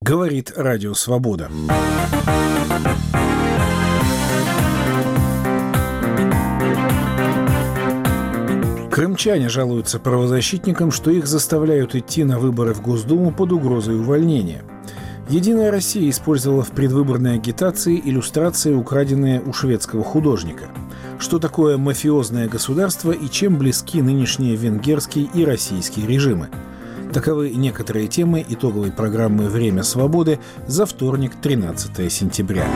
Говорит Радио Свобода. Крымчане жалуются правозащитникам, что их заставляют идти на выборы в Госдуму под угрозой увольнения. «Единая Россия» использовала в предвыборной агитации иллюстрации, украденные у шведского художника. Что такое мафиозное государство и чем близки нынешние венгерский и российский режимы? Таковы некоторые темы итоговой программы «Время свободы» за вторник, 13 сентября.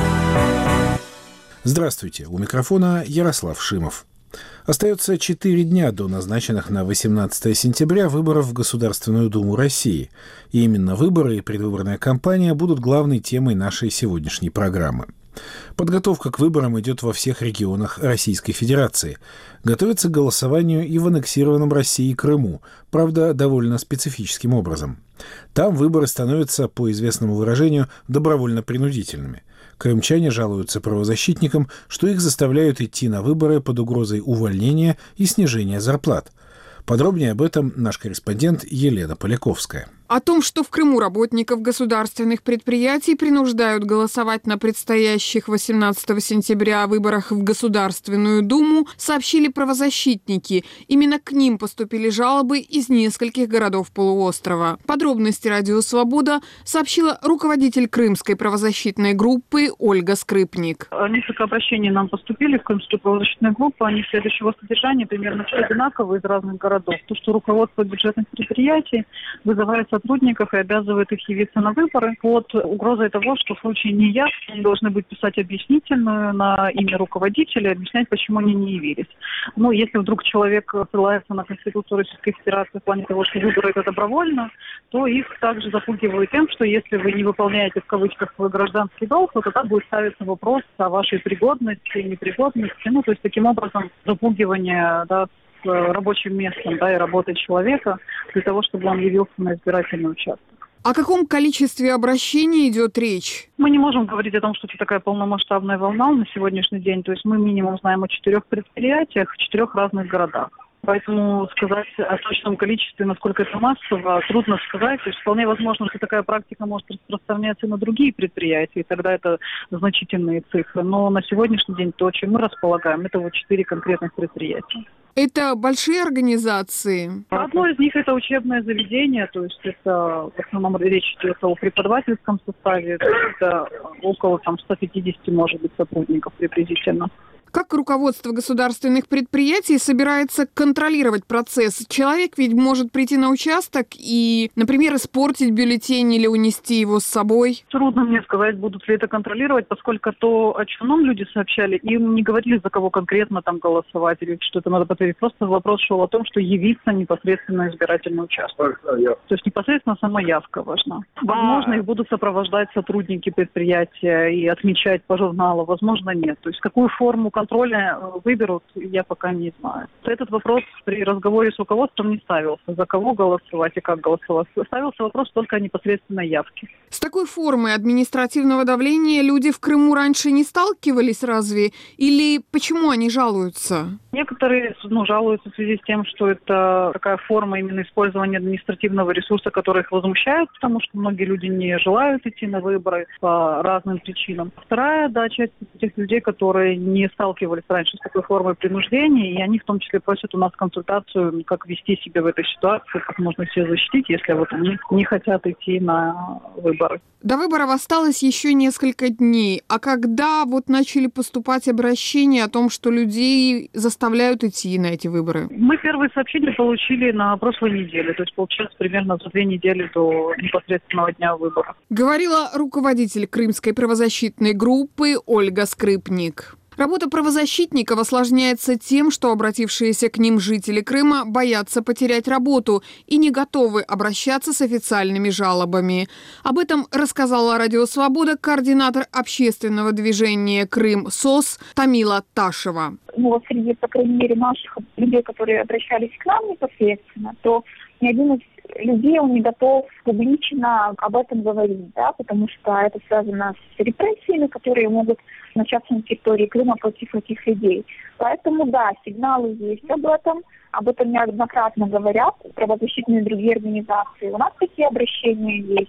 Здравствуйте, у микрофона Ярослав Шимов. Остается 4 дня до назначенных на 18 сентября выборов в Государственную Думу России. И именно выборы и предвыборная кампания будут главной темой нашей сегодняшней программы. Подготовка к выборам идет во всех регионах Российской Федерации. Готовится к голосованию и в аннексированном Россией Крыму, правда, довольно специфическим образом. Там выборы становятся, по известному выражению, добровольно-принудительными. Крымчане жалуются правозащитникам, что их заставляют идти на выборы под угрозой увольнения и снижения зарплат. Подробнее об этом наш корреспондент Елена Поляковская. О том, что в Крыму работников государственных предприятий принуждают голосовать на предстоящих 18 сентября выборах в Государственную Думу, сообщили правозащитники. Именно к ним поступили жалобы из нескольких городов полуострова. Подробности «Радио Свобода» сообщила руководитель крымской правозащитной группы Ольга Скрипник. Несколько обращений нам поступили в крымскую правозащитную группу. Они следующего содержания, примерно все одинаковые из разных городов. То, что руководство бюджетных предприятий вызывает сотрудников и обязывает их явиться на выборы под угрозой того, что в случае неявки они должны будут писать объяснительную на имя руководителя и объяснять, почему они не явились. Ну, если вдруг человек ссылается на Конституцию Российской Федерации в плане того, что выборы это добровольно, то их также запугивают тем, что если вы не выполняете в кавычках свой гражданский долг, то тогда будет ставиться вопрос о вашей пригодности, непригодности. Ну, то есть таким образом запугивание, рабочим местом, и работой человека для того, чтобы он явился на избирательный участок. О каком количестве обращений идет речь? Мы не можем говорить о том, что это такая полномасштабная волна на сегодняшний день. То есть мы минимум знаем о 4 предприятиях в 4 разных городах. Поэтому сказать о точном количестве, насколько это массово, трудно сказать. То есть вполне возможно, что такая практика может распространяться и на другие предприятия, и тогда это значительные цифры. Но на сегодняшний день то, чем мы располагаем, это вот 4 конкретных предприятия. Это большие организации? Одно из них это учебное заведение, то есть это в основном речь идет о преподавательском составе, это около 150, может быть, сотрудников приблизительно. Как руководство государственных предприятий собирается контролировать процесс? Человек ведь может прийти на участок и, например, испортить бюллетень или унести его с собой. Трудно мне сказать, будут ли это контролировать, поскольку то, о чем нам люди сообщали, им не говорили, за кого конкретно там голосовать или что-то надо подтвердить. Просто вопрос шел о том, что явиться непосредственно избирательный участок. То есть непосредственно сама явка важна. Возможно, их будут сопровождать сотрудники предприятия и отмечать по журналу, возможно, нет. То есть какую форму контроля выберут, я пока не знаю. Этот вопрос при разговоре с руководством не ставился. За кого голосовать и как голосовать. Ставился вопрос только о непосредственной явке. С такой формой административного давления люди в Крыму раньше не сталкивались разве? Или почему они жалуются? Некоторые жалуются в связи с тем, что это такая форма именно использования административного ресурса, который их возмущает, потому что многие люди не желают идти на выборы по разным причинам. Вторая, часть тех людей, которые не сталкивались раньше с такой формой принуждения, и они в том числе просят у нас консультацию, как вести себя в этой ситуации, как можно себя защитить, если они не хотят идти на выборы. До выборов осталось еще несколько дней. А когда начали поступать обращения о том, что людей заставляют идти на эти выборы? Мы первые сообщения получили на прошлой неделе. То есть, получается, примерно за 2 недели до непосредственного дня выборов. Говорила руководитель крымской правозащитной группы Ольга Скрипник. Работа правозащитников осложняется тем, что обратившиеся к ним жители Крыма боятся потерять работу и не готовы обращаться с официальными жалобами. Об этом рассказала Радио Свобода координатор общественного движения «Крым СОС» Тамила Ташева. Среди, по крайней мере, наших людей, которые обращались к нам непосредственно, то ни один из людей, он не готов публично об этом говорить, потому что это связано с репрессиями, которые могут начаться на территории Крыма против этих людей. Поэтому, сигналы есть об этом неоднократно говорят правозащитные и другие организации. У нас такие обращения есть.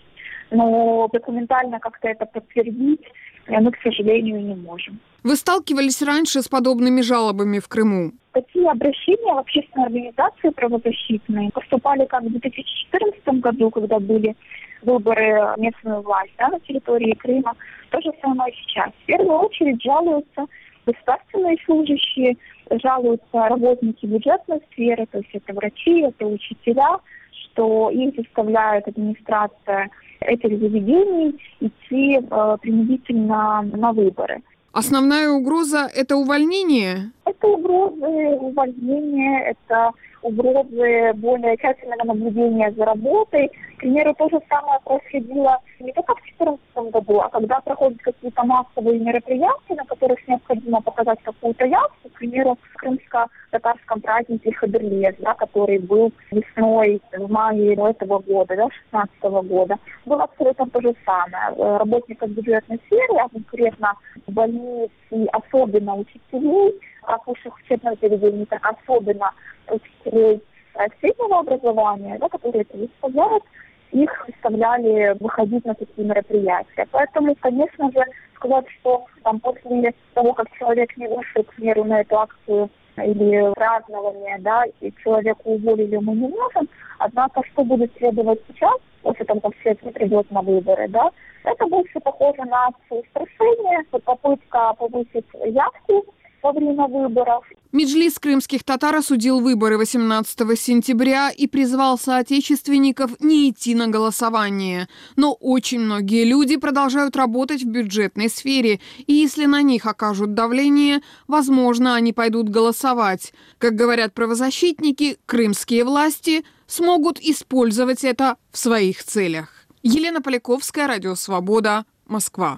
но документально как-то это подтвердить мы, к сожалению, не можем. Вы сталкивались раньше с подобными жалобами в Крыму? Такие обращения в общественные организации правозащитные поступали как в 2014 году, когда были выборы в местную власть на территории Крыма. То же самое сейчас. В первую очередь жалуются государственные служащие, жалуются работники бюджетной сферы, то есть это врачи, это учителя, что их заставляет администрация этих заведений идти принудительно на выборы. Основная угроза – это увольнение? Это угрозы увольнения, это угрозы более тщательного наблюдения за работой. К примеру, то же самое происходило не только в 2014 году, а когда проходят какие-то массовые мероприятия, на которых необходимо показать какую-то явку, к примеру, в крымско-татарском празднике Хадырлез, который был весной, в мае этого года, 2016 года, было абсолютно то же самое. Работников бюджетной сферы, а конкретно больниц и особенно учителей, как высших учебных заведений, так особенно учителей среднего образования, которые это выставляют, их заставляли выходить на такие мероприятия. Поэтому, конечно же, сказать, что после того, как человек не вышел, к примеру, на эту акцию или празднование, и человека уволили, мы не можем. Однако, что будет следовать сейчас, после того, как человек не придет на выборы, это больше похоже на акцию устрашения, попытка повысить явку во время выборов. Меджлис крымских татар осудил выборы 18 сентября и призвал соотечественников не идти на голосование. Но очень многие люди продолжают работать в бюджетной сфере, и если на них окажут давление, возможно, они пойдут голосовать. Как говорят правозащитники, крымские власти смогут использовать это в своих целях. Елена Поляковская, Радио Свобода, Москва.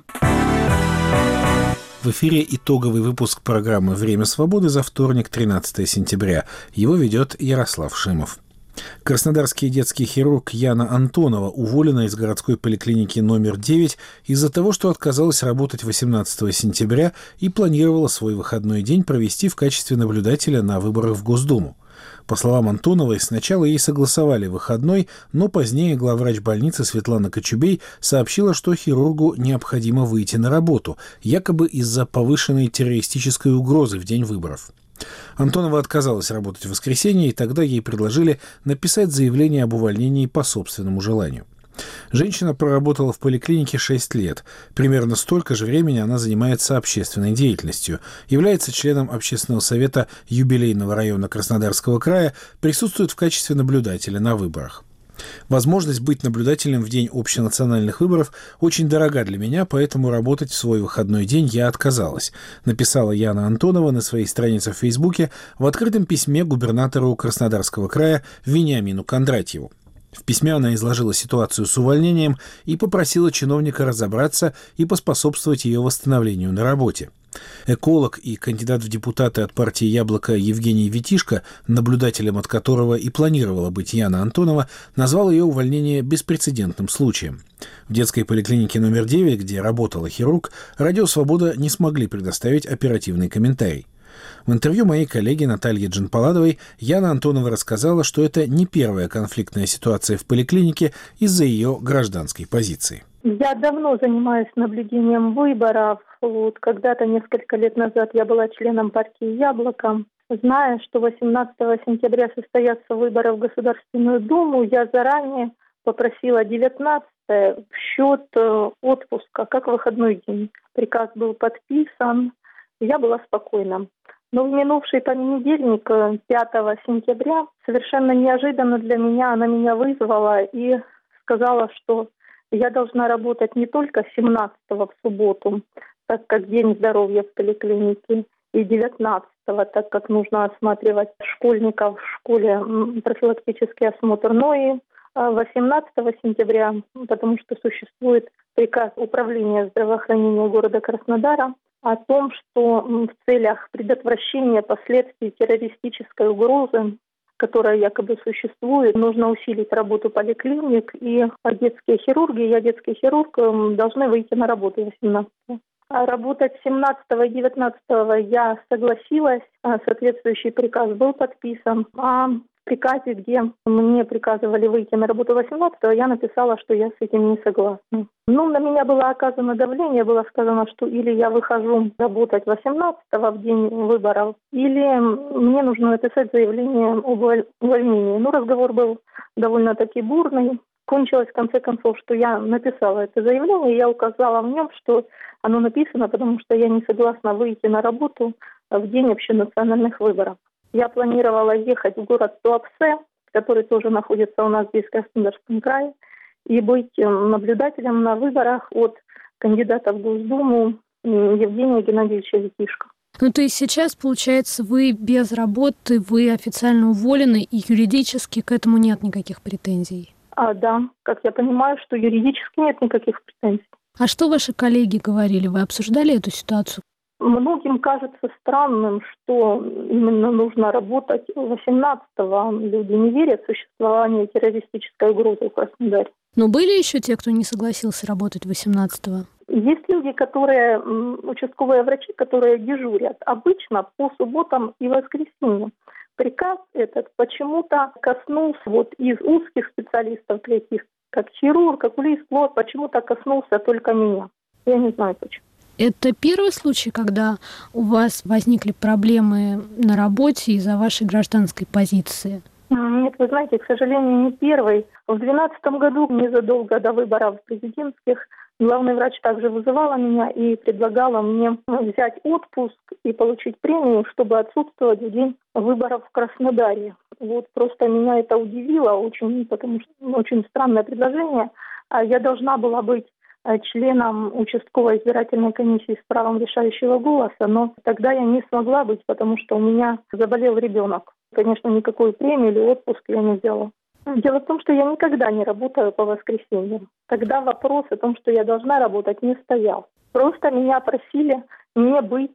В эфире итоговый выпуск программы «Время свободы» за вторник, 13 сентября. Его ведет Ярослав Шимов. Краснодарский детский хирург Яна Антонова уволена из городской поликлиники номер 9 из-за того, что отказалась работать 18 сентября и планировала свой выходной день провести в качестве наблюдателя на выборах в Госдуму. По словам Антоновой, сначала ей согласовали выходной, но позднее главврач больницы Светлана Кочубей сообщила, что хирургу необходимо выйти на работу, якобы из-за повышенной террористической угрозы в день выборов. Антонова отказалась работать в воскресенье, и тогда ей предложили написать заявление об увольнении по собственному желанию. Женщина проработала в поликлинике 6 лет. Примерно столько же времени она занимается общественной деятельностью, является членом общественного совета юбилейного района Краснодарского края, присутствует в качестве наблюдателя на выборах. Возможность быть наблюдателем в день общенациональных выборов очень дорога для меня, поэтому работать в свой выходной день я отказалась, написала Яна Антонова на своей странице в Фейсбуке в открытом письме губернатору Краснодарского края Вениамину Кондратьеву. В письме она изложила ситуацию с увольнением и попросила чиновника разобраться и поспособствовать ее восстановлению на работе. Эколог и кандидат в депутаты от партии «Яблоко» Евгений Витишко, наблюдателем от которого и планировала быть Яна Антонова, назвал ее увольнение беспрецедентным случаем. В детской поликлинике номер 9, где работала хирург, Радио «Свобода» не смогли предоставить оперативный комментарий. В интервью моей коллеге Наталье Джанпаладовой Яна Антонова рассказала, что это не первая конфликтная ситуация в поликлинике из-за ее гражданской позиции. Я давно занимаюсь наблюдением выборов. Когда-то, несколько лет назад, я была членом партии «Яблоко». Зная, что 18 сентября состоятся выборы в Государственную Думу, я заранее попросила 19-е в счет отпуска, как выходной день. Приказ был подписан, и я была спокойна. Но в минувший понедельник, 5 сентября, совершенно неожиданно для меня она меня вызвала и сказала, что я должна работать не только 17-го в субботу, так как день здоровья в поликлинике, и 19-го, так как нужно осматривать школьников в школе, профилактический осмотр, но и 18 сентября, потому что существует приказ Управления здравоохранения города Краснодара о том, что в целях предотвращения последствий террористической угрозы, которая якобы существует, нужно усилить работу поликлиник, и детские хирурги, я детский хирург, должны выйти на работу 18-го. А работать 17-го и 19-го я согласилась, соответствующий приказ был подписан, а приказе, где мне приказывали выйти на работу 18-го, я написала, что я с этим не согласна. На меня было оказано давление, было сказано, что или я выхожу работать 18-го в день выборов, или мне нужно написать заявление об увольнении. Разговор был довольно-таки бурный. Кончилось, в конце концов, что я написала это заявление, и я указала в нем, что оно написано, потому что я не согласна выйти на работу в день общенациональных выборов. Я планировала ехать в город Туапсе, который тоже находится у нас здесь в Краснодарском крае, и быть наблюдателем на выборах от кандидата в Госдуму Евгения Геннадьевича Витишко. То есть сейчас, получается, вы без работы, вы официально уволены, и юридически к этому нет никаких претензий? Да, как я понимаю, что юридически нет никаких претензий. А что ваши коллеги говорили? Вы обсуждали эту ситуацию? Многим кажется странным, что именно нужно работать 18-го. Люди не верят в существование террористической угрозы в Краснодаре. Но были еще те, кто не согласился работать 18-го? Есть люди, участковые врачи, которые дежурят обычно по субботам и воскресеньям. Приказ этот почему-то коснулся из узких специалистов третьих, как хирург, окулист, почему-то коснулся только меня. Я не знаю почему. Это первый случай, когда у вас возникли проблемы на работе из-за вашей гражданской позиции? Нет, вы знаете, к сожалению, не первый. В 2012 году, незадолго до выборов президентских, главный врач также вызывала меня и предлагала мне взять отпуск и получить премию, чтобы отсутствовать в день выборов в Краснодаре. Просто меня это удивило очень, потому что очень странное предложение. Я должна была быть членом участковой избирательной комиссии с правом решающего голоса, но тогда я не смогла быть, потому что у меня заболел ребенок. Конечно, никакой премии или отпуск я не взяла. Дело в том, что я никогда не работаю по воскресеньям. Тогда вопрос о том, что я должна работать, не стоял. Просто меня просили не быть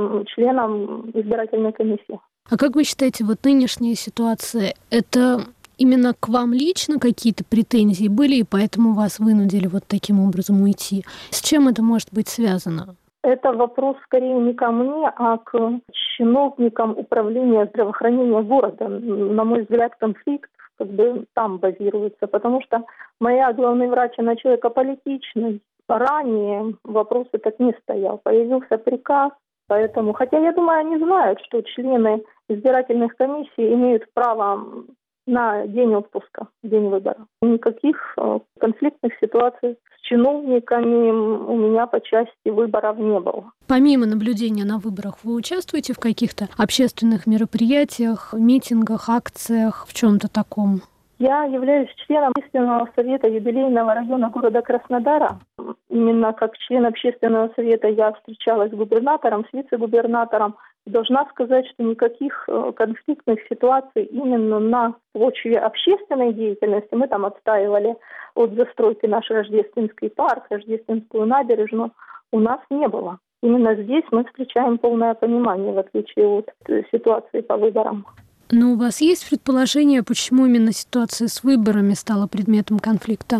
членом избирательной комиссии. А как вы считаете, нынешняя ситуация, это именно к вам лично какие-то претензии были, и поэтому вас вынудили таким образом уйти? С чем это может быть связано? Это вопрос скорее не ко мне, а к чиновникам управления здравоохранения города. На мой взгляд, конфликт там базируется, потому что моя главный врач, она человек аполитичный. Ранее вопрос этот не стоял. Появился приказ, поэтому... Хотя, я думаю, они знают, что члены избирательных комиссий имеют право на день отпуска, день выбора. Никаких конфликтных ситуаций с чиновниками у меня по части выборов не было. Помимо наблюдения на выборах, вы участвуете в каких-то общественных мероприятиях, митингах, акциях, в чем-то таком? Я являюсь членом общественного совета юбилейного района города Краснодара. Именно как член общественного совета я встречалась с губернатором, с вице-губернатором. Должна сказать, что никаких конфликтных ситуаций именно на почве общественной деятельности, мы там отстаивали от застройки наш Рождественский парк, Рождественскую набережную, у нас не было. Именно здесь мы встречаем полное понимание, в отличие от ситуации по выборам. Но у вас есть предположение, почему именно ситуация с выборами стала предметом конфликта?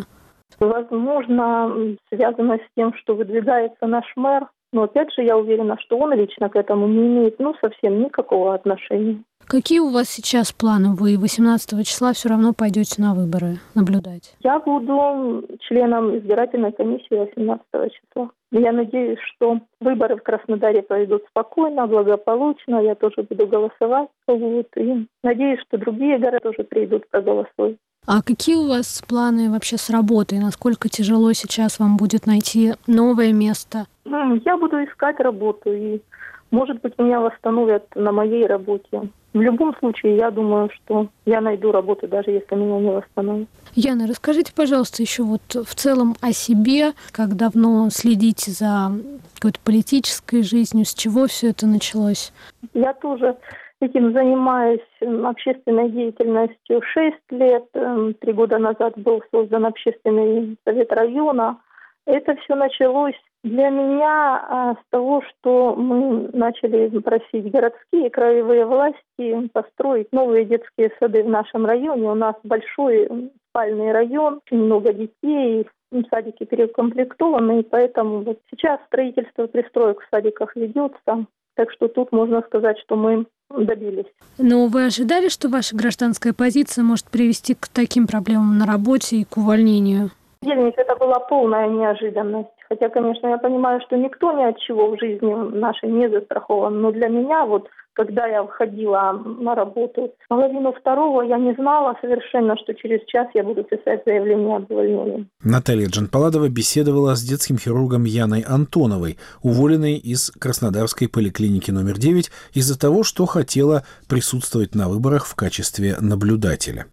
Возможно, связано с тем, что выдвигается наш мэр. Но опять же, я уверена, что он лично к этому не имеет совсем никакого отношения. Какие у вас сейчас планы? Вы 18 числа все равно пойдете на выборы наблюдать? Я буду членом избирательной комиссии 18 числа. Я надеюсь, что выборы в Краснодаре пройдут спокойно, благополучно. Я тоже буду голосовать. И надеюсь, что другие города тоже придут проголосовать. А какие у вас планы вообще с работой? Насколько тяжело сейчас вам будет найти новое место? Я буду искать работу, и, может быть, меня восстановят на моей работе. В любом случае, я думаю, что я найду работу, даже если меня не восстановят. Яна, расскажите, пожалуйста, еще в целом о себе, как давно следите за какой-то политической жизнью, с чего все это началось? Я тоже этим занимаюсь, общественной деятельностью 6 лет. 3 года назад был создан общественный совет района. Это все началось для меня с того, что мы начали просить городские, краевые власти построить новые детские сады в нашем районе. У нас большой спальный район, очень много детей, садики переукомплектованы, и поэтому сейчас строительство пристроек в садиках ведется. Так что тут можно сказать, что мы добились. Но вы ожидали, что ваша гражданская позиция может привести к таким проблемам на работе и к увольнению? Это была полная неожиданность. Хотя, конечно, я понимаю, что никто ни от чего в жизни нашей не застрахован. Но для меня, когда я входила на работу, 1:30 я не знала совершенно, что через час я буду писать заявление об увольнении. Наталья Джанпаладова беседовала с детским хирургом Яной Антоновой, уволенной из Краснодарской поликлиники номер 9 из-за того, что хотела присутствовать на выборах в качестве наблюдателя.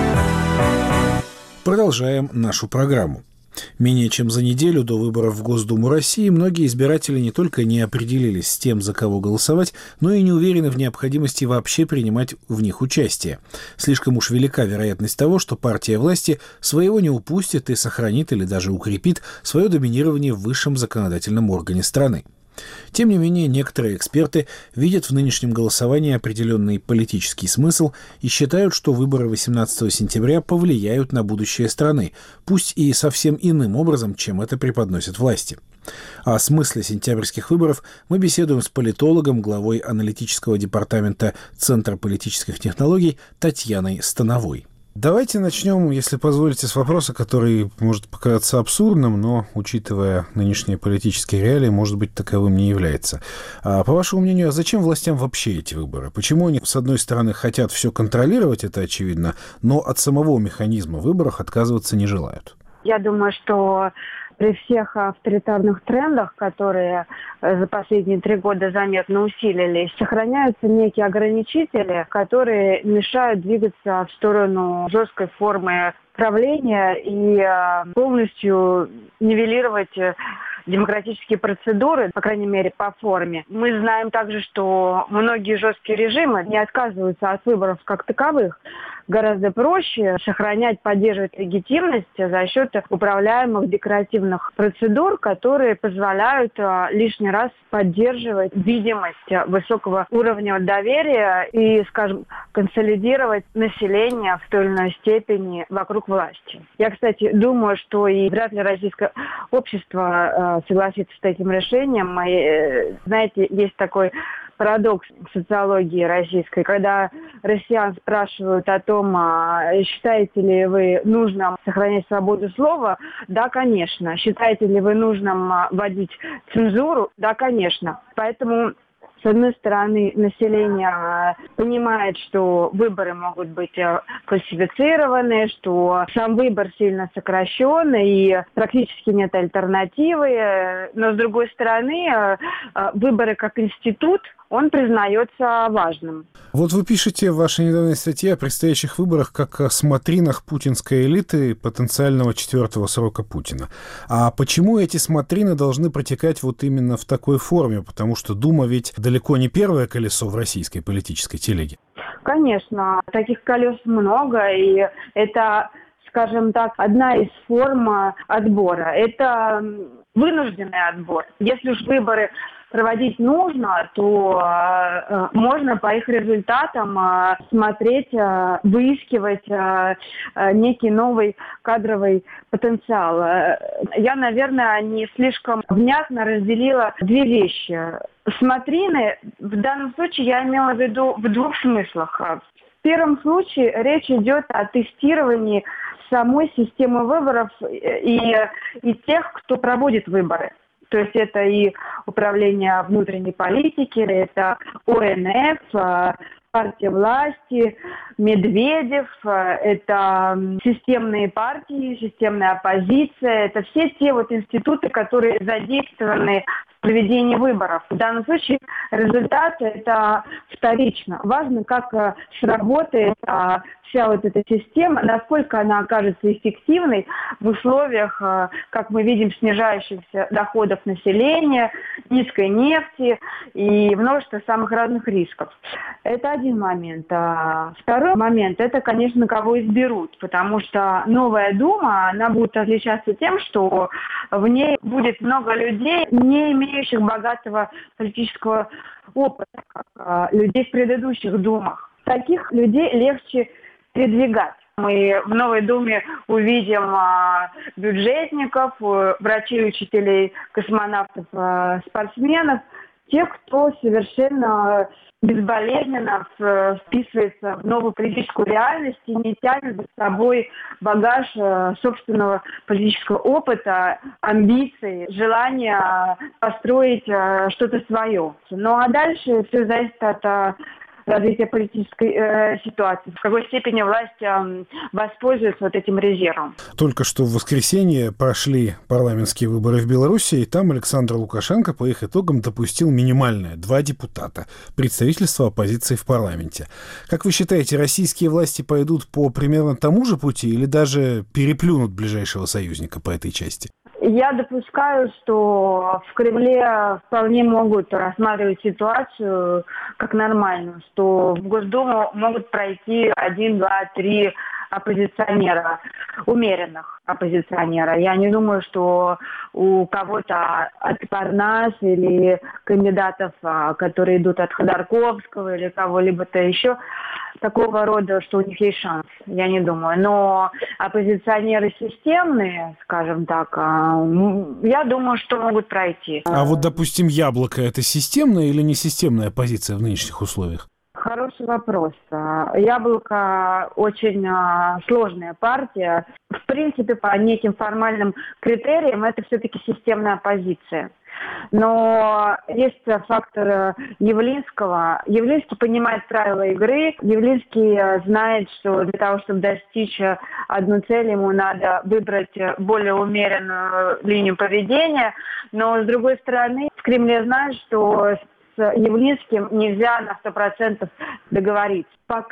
Продолжаем нашу программу. Менее чем за неделю до выборов в Госдуму России многие избиратели не только не определились с тем, за кого голосовать, но и не уверены в необходимости вообще принимать в них участие. Слишком уж велика вероятность того, что партия власти своего не упустит и сохранит или даже укрепит свое доминирование в высшем законодательном органе страны. Тем не менее, некоторые эксперты видят в нынешнем голосовании определенный политический смысл и считают, что выборы 18 сентября повлияют на будущее страны, пусть и совсем иным образом, чем это преподносят власти. О смысле сентябрьских выборов мы беседуем с политологом, главой аналитического департамента Центра политических технологий Татьяной Становой. Давайте начнем, если позволите, с вопроса, который может показаться абсурдным, но, учитывая нынешние политические реалии, может быть, таковым не является. По вашему мнению, а зачем властям вообще эти выборы? Почему они, с одной стороны, хотят все контролировать, это очевидно, но от самого механизма выборов отказываться не желают? Я думаю, что при всех авторитарных трендах, которые за последние 3 года заметно усилились, сохраняются некие ограничители, которые мешают двигаться в сторону жесткой формы правления и полностью нивелировать демократические процедуры, по крайней мере, по форме. Мы знаем также, что многие жесткие режимы не отказываются от выборов как таковых. Гораздо проще сохранять, поддерживать легитимность за счет управляемых декоративных процедур, которые позволяют лишний раз поддерживать видимость высокого уровня доверия и, скажем, консолидировать население в той или иной степени вокруг власти. Я, кстати, думаю, что и вряд ли российское общество согласится с таким решением. И, знаете, есть такой парадокс социологии российской, когда россиян спрашивают о том, считаете ли вы нужным сохранять свободу слова? Да, конечно. Считаете ли вы нужным вводить цензуру? Да, конечно. Поэтому, с одной стороны, население понимает, что выборы могут быть фальсифицированы, что сам выбор сильно сокращен и практически нет альтернативы. Но, с другой стороны, выборы как институт, он признается важным. Вот вы пишете в вашей недавней статье о предстоящих выборах как о смотринах путинской элиты потенциального 4-го срока Путина. А почему эти смотрины должны протекать вот именно в такой форме? Потому что Дума ведь далеко не первое колесо в российской политической телеге. Конечно, таких колес много, и это, скажем так, одна из форм отбора. Это вынужденный отбор. Если уж выборы проводить нужно, то можно по их результатам смотреть, выискивать некий новый кадровый потенциал. Я, наверное, не слишком внятно разделила 2 вещи. Смотрины, в данном случае я имела в виду в 2 смыслах. В первом случае речь идет о тестировании самой системы выборов и тех, кто проводит выборы. То есть это и управление внутренней политики, это ОНФ, партия власти, Медведев, это системные партии, системная оппозиция, это все те институты, которые задействованы в проведении выборов. В данном случае результат это вторично. Важно, как сработает вся эта система, насколько она окажется эффективной в условиях, как мы видим, снижающихся доходов населения, низкой нефти и множество самых разных рисков. Это один момент. Второй момент – это, конечно, кого изберут, потому что новая Дума, она будет отличаться тем, что в ней будет много людей, не имеющих богатого политического опыта, как людей в предыдущих Думах. Таких людей легче передвигать. Мы в новой Думе увидим бюджетников, врачей, учителей, космонавтов, спортсменов. тех, кто совершенно безболезненно вписывается в новую политическую реальность и не тянет за собой багаж собственного политического опыта, амбиций, желания построить что-то свое. Ну а дальше все зависит от развития политической ситуации, в какой степени власть воспользуется вот этим резервом. Только что в воскресенье прошли парламентские выборы в Беларуси, и там Александр Лукашенко по их итогам допустил минимальное 2 депутата представительства оппозиции в парламенте. Как вы считаете, российские власти пойдут по примерно тому же пути или даже переплюнут ближайшего союзника по этой части? Я допускаю, что в Кремле вполне могут рассматривать ситуацию как нормальную, что в Госдуму могут пройти 1, 2, 3 оппозиционера, умеренных оппозиционера. Я не думаю, что у кого-то от Парнас или кандидатов, которые идут от Ходорковского или кого-либо-то еще, такого рода, что у них есть шанс. Я не думаю. Но оппозиционеры системные, скажем так, я думаю, что могут пройти. А вот, допустим, Яблоко – это системная или несистемная оппозиция в нынешних условиях? Хороший вопрос. Яблоко очень сложная партия. В принципе, по неким формальным критериям это все-таки системная оппозиция. Но есть фактор Явлинского. Явлинский понимает правила игры. Явлинский знает, что для того, чтобы достичь одну цель, ему надо выбрать более умеренную линию поведения. Но, с другой стороны, в Кремле знают, что с Явлинским нельзя на 100% договориться.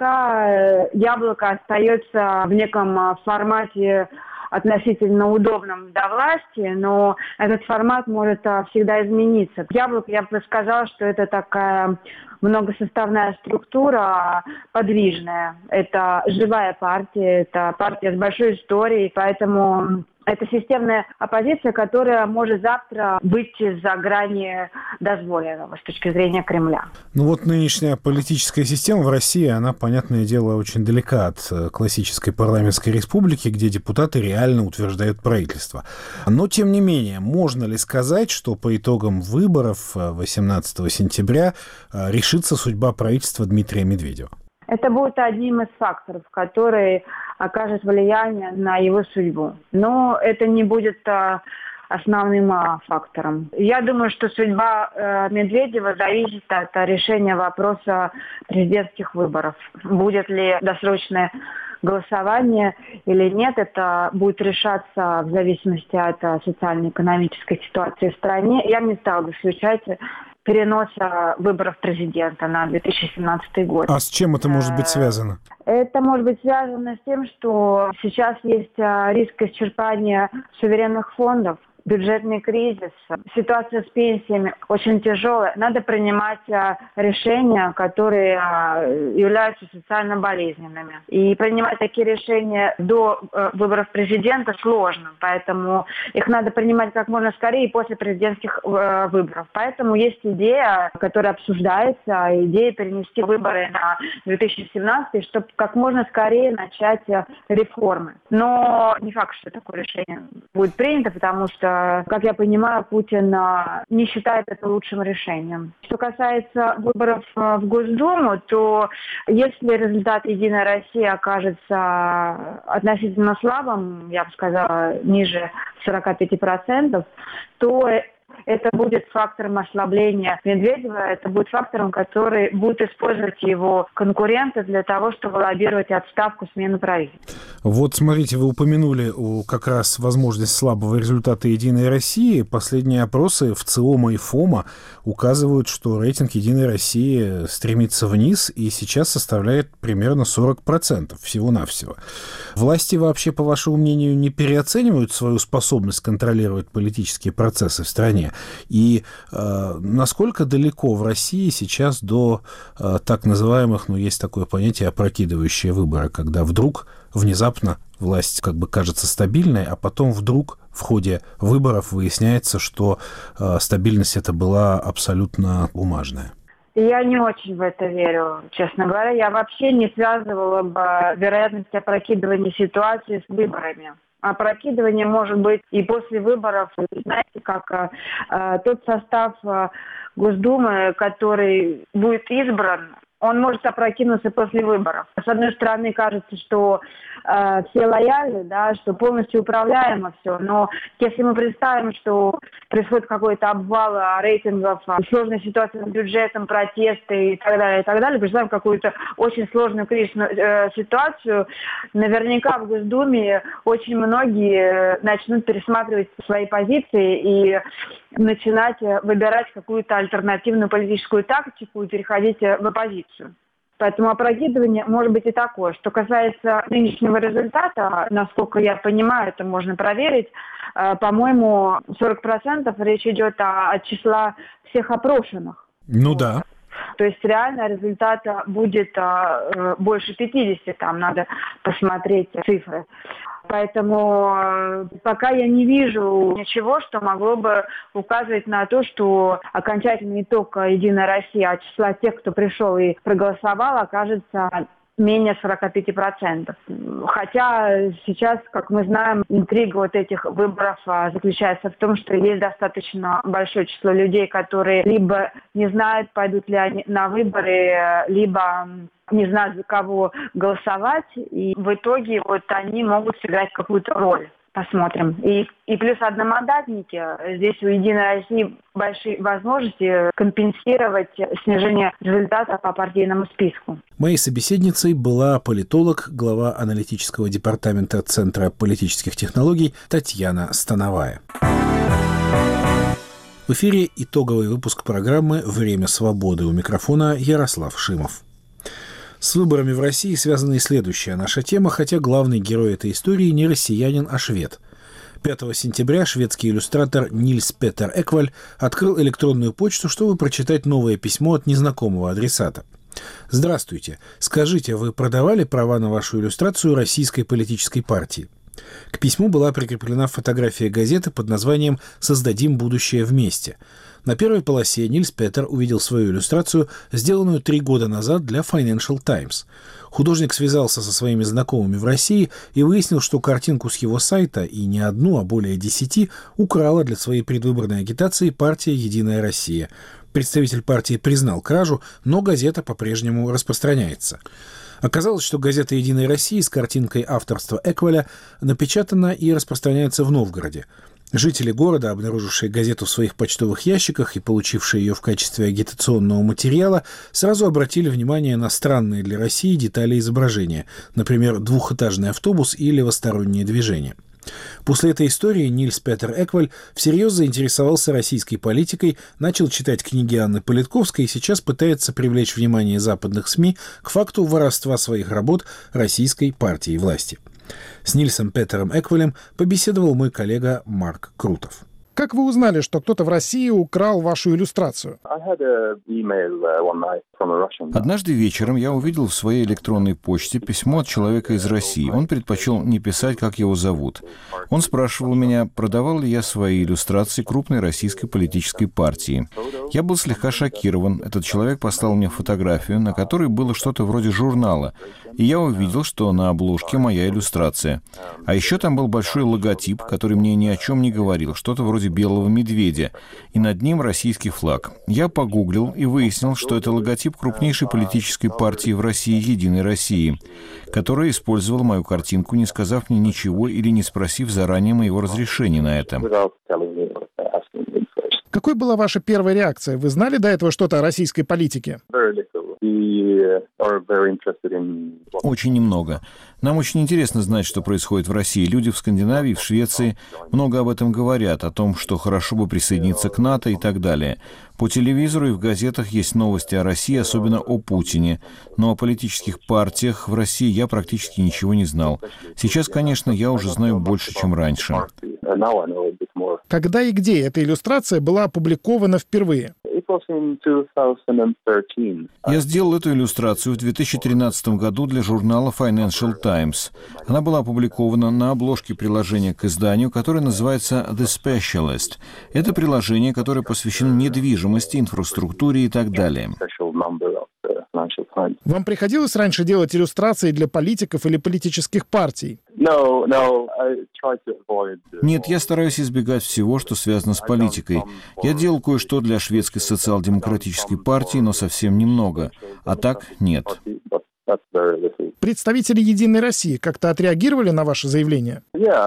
Пока Яблоко остается в неком формате относительно удобном для власти, но этот формат может всегда измениться. Яблоко, я бы сказала, что это такая многосоставная структура, подвижная. Это живая партия, это партия с большой историей, поэтому это системная оппозиция, которая может завтра выйти за грани дозволенного с точки зрения Кремля. Ну вот нынешняя политическая система в России, она, понятное дело, очень далека от классической парламентской республики, где депутаты реально утверждают правительство. Но, тем не менее, можно ли сказать, что по итогам выборов 18 сентября решится судьба правительства Дмитрия Медведева? Это будет одним из факторов, который окажет влияние на его судьбу. Но это не будет основным фактором. Я думаю, что судьба Медведева зависит от решения вопроса президентских выборов. Будет ли досрочное голосование или нет, это будет решаться в зависимости от социально-экономической ситуации в стране. Я не стала бы исключать переноса выборов президента на 2017 год. А с чем это может быть связано? Это может быть связано с тем, что сейчас есть риск исчерпания суверенных фондов, бюджетный кризис, ситуация с пенсиями очень тяжелая. Надо принимать решения, которые являются социально болезненными. И принимать такие решения до выборов президента сложно, поэтому их надо принимать как можно скорее после президентских выборов. Поэтому есть идея, которая обсуждается, идея перенести выборы на 2017, чтобы как можно скорее начать реформы. Но не факт, что такое решение будет принято, потому что, как я понимаю, Путин не считает это лучшим решением. Что касается выборов в Госдуму, то если результат «Единой России» окажется относительно слабым, я бы сказала, ниже 45%, то это будет фактором ослабления Медведева, это будет фактором, который будет использовать его конкуренты для того, чтобы лоббировать отставку, смену правительства. Вот смотрите, вы упомянули как раз возможность слабого результата «Единой России». Последние опросы в ЦИОМа и ФОМа указывают, что рейтинг «Единой России» стремится вниз и сейчас составляет примерно 40% всего-навсего. Власти вообще, по вашему мнению, не переоценивают свою способность контролировать политические процессы в стране? И насколько далеко в России сейчас до так называемых, есть такое понятие, опрокидывающие выборы, когда вдруг внезапно власть кажется стабильной, а потом вдруг в ходе выборов выясняется, что стабильность эта была абсолютно бумажная? Я не очень в это верю, честно говоря. Я вообще не связывала бы вероятность опрокидывания ситуации с выборами. опрокидывание может быть и после выборов. Знаете, как тот состав Госдумы, который будет избран, он может опрокинуться после выборов. С одной стороны, кажется, что все лояльны, да, что полностью управляемо все. Но если мы представим, что происходит какой-то обвал рейтингов, сложная ситуация с бюджетом, протесты и так далее, представим какую-то очень сложную кризисную ситуацию, наверняка в Госдуме очень многие начнут пересматривать свои позиции и начинать выбирать какую-то альтернативную политическую тактику и переходить в оппозицию. Поэтому опрокидывание может быть и такое. Что касается нынешнего результата, насколько я понимаю, это можно проверить, по-моему, 40% речь идет от числа всех опрошенных. Ну да. То есть реально результата будет больше 50, там надо посмотреть цифры. Поэтому пока я не вижу ничего, что могло бы указывать на то, что окончательный итог «Единая Россия» от числа тех, кто пришел и проголосовал, окажется менее 45%. Хотя сейчас, как мы знаем, интрига вот этих выборов заключается в том, что есть достаточно большое число людей, которые либо не знают, пойдут ли они на выборы, либо не знают, за кого голосовать. И в итоге вот они могут сыграть какую-то роль. Посмотрим. И плюс одномандатники. Здесь у «Единой России» большие возможности компенсировать снижение результата по партийному списку. Моей собеседницей была политолог, глава аналитического департамента Центра политических технологий Татьяна Становая. В эфире итоговый выпуск программы «Время свободы». У микрофона Ярослав Шимов. С выборами в России связана и следующая наша тема, хотя главный герой этой истории не россиянин, а швед. 5 сентября шведский иллюстратор Нильс Петер Экваль открыл электронную почту, чтобы прочитать новое письмо от незнакомого адресата. «Здравствуйте. Скажите, вы продавали права на вашу иллюстрацию российской политической партии?» К письму была прикреплена фотография газеты под названием «Создадим будущее вместе». На первой полосе Нильс Петер увидел свою иллюстрацию, сделанную 3 года назад для Financial Times. Художник связался со своими знакомыми в России и выяснил, что картинку с его сайта, и не одну, а более 10, украла для своей предвыборной агитации партия «Единая Россия». Представитель партии признал кражу, но газета по-прежнему распространяется. Оказалось, что газета «Единая Россия» с картинкой авторства Экваля напечатана и распространяется в Новгороде. Жители города, обнаружившие газету в своих почтовых ящиках и получившие ее в качестве агитационного материала, сразу обратили внимание на странные для России детали изображения, например, двухэтажный автобус и левостороннее движение. После этой истории Нильс Петер Экваль всерьез заинтересовался российской политикой, начал читать книги Анны Политковской и сейчас пытается привлечь внимание западных СМИ к факту воровства своих работ российской партии власти. С Нильсом Петером Эквалем побеседовал мой коллега Марк Крутов. Как вы узнали, что кто-то в России украл вашу иллюстрацию? Однажды вечером я увидел в своей электронной почте письмо от человека из России. Он предпочел не писать, как его зовут. Он спрашивал меня, продавал ли я свои иллюстрации крупной российской политической партии. Я был слегка шокирован. Этот человек послал мне фотографию, на которой было что-то вроде журнала. И я увидел, что на обложке моя иллюстрация. А еще там был большой логотип, который мне ни о чем не говорил, что-то вроде белого медведя, и над ним российский флаг. Я погуглил и выяснил, что это логотип крупнейшей политической партии в России «Единой России», которая использовала мою картинку, не сказав мне ничего или не спросив заранее моего разрешения на это. Какой была ваша первая реакция? Вы знали до этого что-то о российской политике? Очень немного. Нам очень интересно знать, что происходит в России. Люди в Скандинавии, в Швеции много об этом говорят, о том, что хорошо бы присоединиться к НАТО и так далее. По телевизору и в газетах есть новости о России, особенно о Путине. Но о политических партиях в России я практически ничего не знал. Сейчас, конечно, я уже знаю больше, чем раньше. Когда и где эта иллюстрация была опубликована впервые? Я сделал эту иллюстрацию в 2013 году для журнала Financial Times. Она была опубликована на обложке приложения к изданию, которое называется The Specialist. Это приложение, которое посвящено недвижимости, инфраструктуре и так далее. Вам приходилось раньше делать иллюстрации для политиков или политических партий? Нет, я стараюсь избегать всего, что связано с политикой. Я делал кое-что для шведской социал-демократической партии, но совсем немного. А так нет. Представители «Единой России» как-то отреагировали на ваше заявление?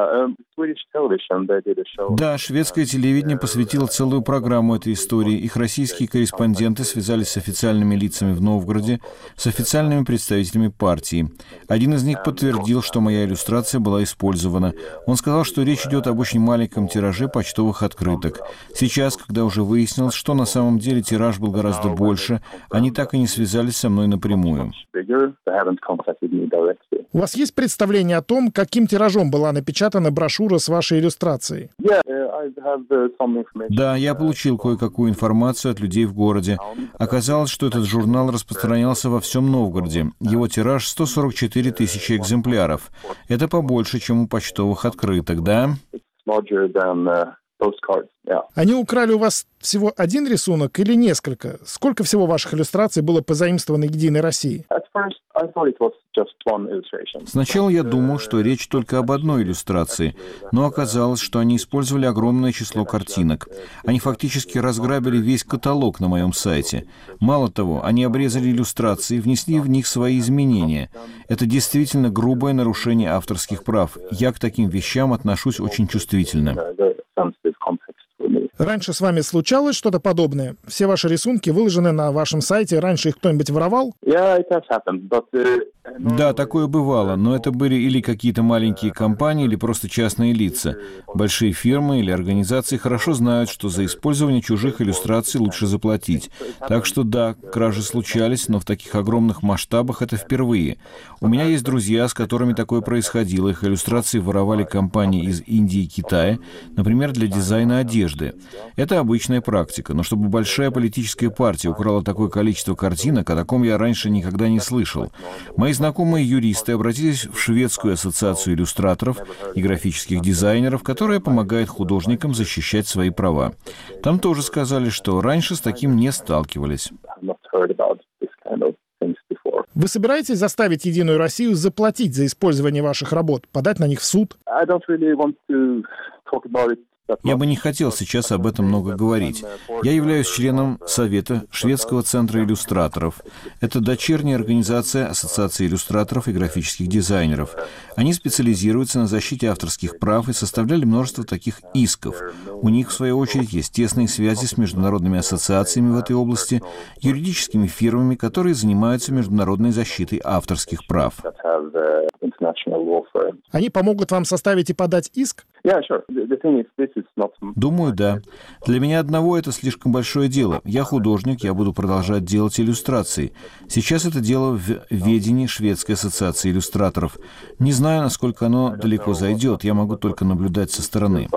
Да, шведское телевидение посвятило целую программу этой истории. Их российские корреспонденты связались с официальными лицами в Новгороде, с официальными представителями партии. Один из них подтвердил, что моя иллюстрация была использована. Он сказал, что речь идет об очень маленьком тираже почтовых открыток. Сейчас, когда уже выяснилось, что на самом деле тираж был гораздо больше, они так и не связались со мной напрямую. У вас есть представление о том, каким тиражом была напечатана брошюра с вашей иллюстрацией? Да, я получил кое-какую информацию от людей в городе. Оказалось, что этот журнал распространялся во всем Новгороде. Его тираж 144 тысячи экземпляров. Это побольше, чем у почтовых открыток, да? Они украли у вас всего один рисунок или несколько? Сколько всего ваших иллюстраций было позаимствовано «Единой Россией»? Сначала я думал, что речь только об одной иллюстрации, но оказалось, что они использовали огромное число картинок. Они фактически разграбили весь каталог на моем сайте. Мало того, они обрезали иллюстрации, внесли в них свои изменения. Это действительно грубое нарушение авторских прав. Я к таким вещам отношусь очень чувствительно. Раньше с вами случалось что-то подобное? Все ваши рисунки выложены на вашем сайте. Раньше их кто-нибудь воровал? Да, такое бывало, но это были или какие-то маленькие компании, или просто частные лица. Большие фирмы или организации хорошо знают, что за использование чужих иллюстраций лучше заплатить. Так что да, кражи случались, но в таких огромных масштабах это впервые. У меня есть друзья, с которыми такое происходило. Их иллюстрации воровали компании из Индии и Китая, например, для дизайна одежды. Это обычная практика, но чтобы большая политическая партия украла такое количество картинок, о таком я раньше никогда не слышал. Мои знакомые юристы обратились в Шведскую ассоциацию иллюстраторов и графических дизайнеров, которая помогает художникам защищать свои права. Там тоже сказали, что раньше с таким не сталкивались. Вы собираетесь заставить «Единую Россию» заплатить за использование ваших работ, подать на них в суд? Я бы не хотел сейчас об этом много говорить. Я являюсь членом Совета Шведского центра иллюстраторов. Это дочерняя организация Ассоциации иллюстраторов и графических дизайнеров. Они специализируются на защите авторских прав и составляли множество таких исков. У них, в свою очередь, есть тесные связи с международными ассоциациями в этой области, юридическими фирмами, которые занимаются международной защитой авторских прав. Они помогут вам составить и подать иск? Думаю, да. Для меня одного это слишком большое дело. Я художник, я буду продолжать делать иллюстрации. Сейчас это дело в ведении Шведской ассоциации иллюстраторов. Не знаю, насколько оно далеко зайдет. Я могу только наблюдать со стороны.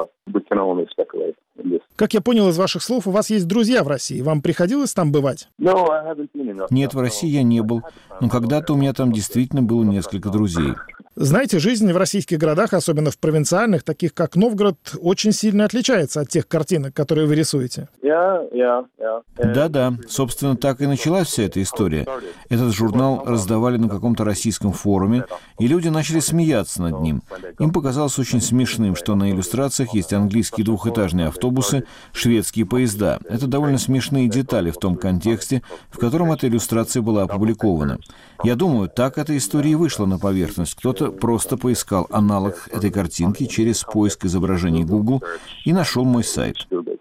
Как я понял из ваших слов, у вас есть друзья в России. Вам приходилось там бывать? Нет, в России я не был. Но когда-то у меня там действительно было несколько друзей. Знаете, жизнь в российских городах, особенно в провинциальных, таких как Новгород, очень сильно отличается от тех картинок, которые вы рисуете. Да-да, собственно, так и началась вся эта история. Этот журнал раздавали на каком-то российском форуме, и люди начали смеяться над ним. Им показалось очень смешным, что на иллюстрациях есть английские двухэтажные автобусы, шведские поезда. Это довольно смешные детали в том контексте, в котором эта иллюстрация была опубликована. Я думаю, так эта история и вышла на поверхность. Кто-то просто поискал аналог этой картинки через поиск изображений Google и нашел мой сайт.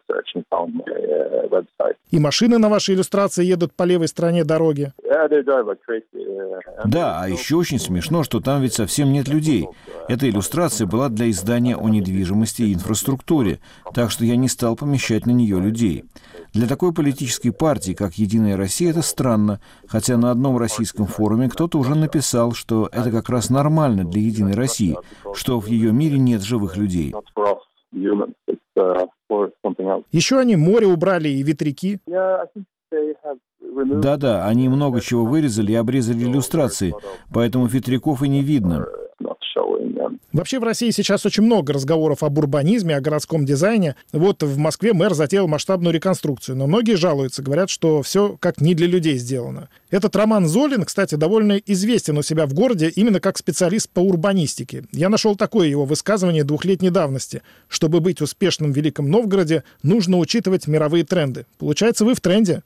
И машины на вашей иллюстрации едут по левой стороне дороги. Да, а еще очень смешно, что там ведь совсем нет людей. Эта иллюстрация была для издания о недвижимости и инфраструктуре, так что я не стал помещать на нее людей. Для такой политической партии, как «Единая Россия», это странно, хотя на одном российском форуме кто-то уже написал, что это как раз нормально для «Единой России», что в ее мире нет живых людей. Еще они море убрали и ветряки. Да-да, они много чего вырезали и обрезали иллюстрации, поэтому ветряков и не видно. Вообще в России сейчас очень много разговоров об урбанизме, о городском дизайне. Вот в Москве мэр затеял масштабную реконструкцию, но многие жалуются, говорят, что все как не для людей сделано. Этот Роман Золин, кстати, довольно известен у себя в городе именно как специалист по урбанистике. Я нашел такое его высказывание 2-летней давности. Чтобы быть успешным в Великом Новгороде, нужно учитывать мировые тренды. Получается, вы в тренде.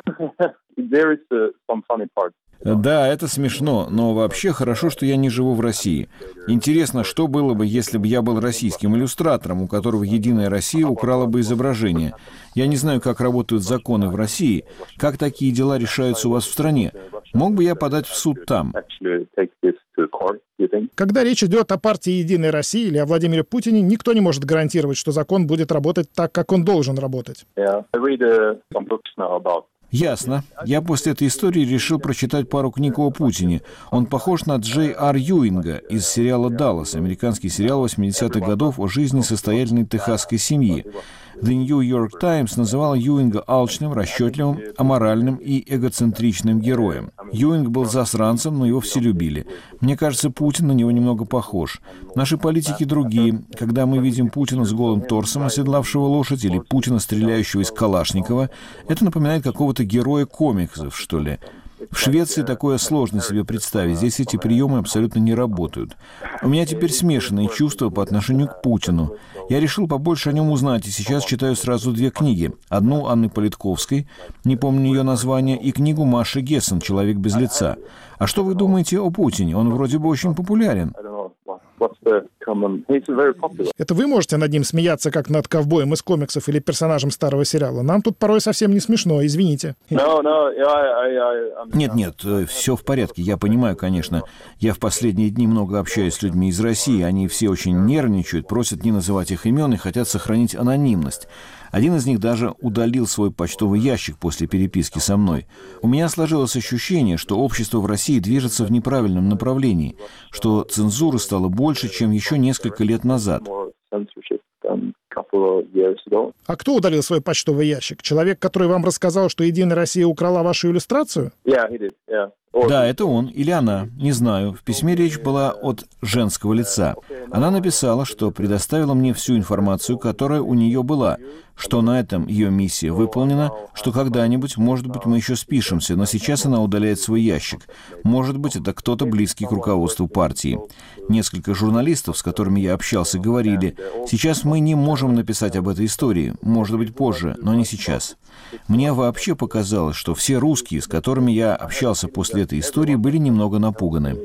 Да, это смешно, но вообще хорошо, что я не живу в России. Интересно, что было бы, если бы я был российским иллюстратором, у которого «Единая Россия» украла бы изображение. Я не знаю, как работают законы в России, как такие дела решаются у вас в стране. Мог бы я подать в суд там? Когда речь идет о партии «Единая Россия» или о Владимире Путине, никто не может гарантировать, что закон будет работать так, как он должен работать. Ясно. Я после этой истории решил прочитать пару книг о Путине. Он похож на Джей Ар Юинга из сериала «Даллас», американский сериал 80-х годов о жизни состоятельной техасской семьи. The New York Times называл Юинга алчным, расчетливым, аморальным и эгоцентричным героем. Юинг был засранцем, но его все любили. Мне кажется, Путин на него немного похож. Наши политики другие. Когда мы видим Путина с голым торсом, оседлавшего лошадь, или Путина, стреляющего из Калашникова, это напоминает какого-то героя комиксов, что ли. В Швеции такое сложно себе представить. Здесь эти приемы абсолютно не работают. У меня теперь смешанные чувства по отношению к Путину. Я решил побольше о нем узнать, и сейчас читаю сразу 2 книги. Одну Анны Политковской, не помню ее название, и книгу Маши Гессен «Человек без лица». А что вы думаете о Путине? Он вроде бы очень популярен. Это вы можете над ним смеяться, как над ковбоем из комиксов или персонажем старого сериала. Нам тут порой совсем не смешно, извините. Нет, все в порядке, я понимаю, конечно. Я в последние дни много общаюсь с людьми из России. Они все очень нервничают, просят не называть их имен и хотят сохранить анонимность. Один из них даже удалил свой почтовый ящик после переписки со мной. У меня сложилось ощущение, что общество в России движется в неправильном направлении, что цензуры стало больше, чем еще несколько лет назад. А кто удалил свой почтовый ящик? Человек, который вам рассказал, что «Единая Россия» украла вашу иллюстрацию? Да, это он или она, не знаю. В письме речь была от женского лица. Она написала, что предоставила мне всю информацию, которая у нее была, что на этом ее миссия выполнена, что когда-нибудь, может быть, мы еще спишемся, но сейчас она удаляет свой ящик. Может быть, это кто-то близкий к руководству партии. Несколько журналистов, с которыми я общался, говорили, сейчас мы не можем написать об этой истории, может быть, позже, но не сейчас. Мне вообще показалось, что все русские, с которыми я общался после этой истории, были немного напуганы.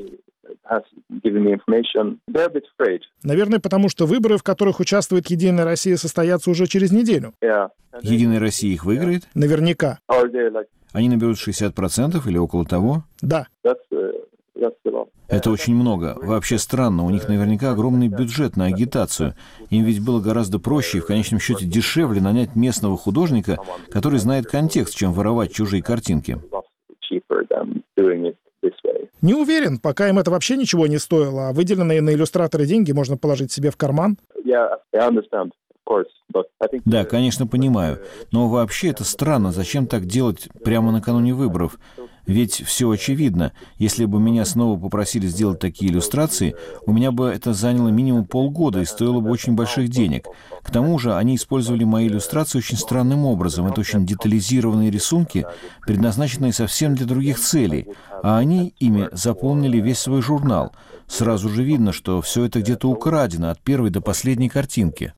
Наверное, потому что выборы, в которых участвует «Единая Россия», состоятся уже через неделю. «Единая Россия» их выиграет? Наверняка. Они наберут 60% или около того? Да. Это очень много. Вообще странно, у них наверняка огромный бюджет на агитацию. Им ведь было гораздо проще и в конечном счете дешевле нанять местного художника, который знает контекст, чем воровать чужие картинки. Не уверен, пока им это вообще ничего не стоило, а выделенные на иллюстраторы деньги можно положить себе в карман. Да, конечно, понимаю. Но вообще это странно, зачем так делать прямо накануне выборов? Ведь все очевидно. Если бы меня снова попросили сделать такие иллюстрации, у меня бы это заняло минимум полгода и стоило бы очень больших денег. К тому же они использовали мои иллюстрации очень странным образом. Это очень детализированные рисунки, предназначенные совсем для других целей. А они ими заполнили весь свой журнал. Сразу же видно, что все это где-то украдено от первой до последней картинки.